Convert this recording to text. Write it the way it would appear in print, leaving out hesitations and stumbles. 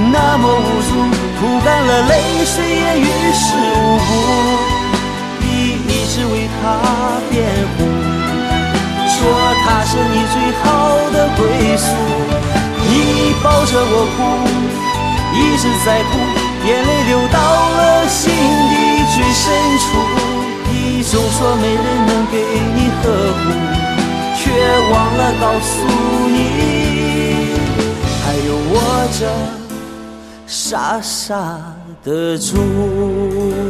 那么无助，哭干了泪水也于事无补。你一直为他辩护，说他是你最好的归宿。你抱着我哭，一直在哭，眼泪流到了心底最深处。你总说没人能给你呵护，却忘了告诉你，还有我这傻傻的猪。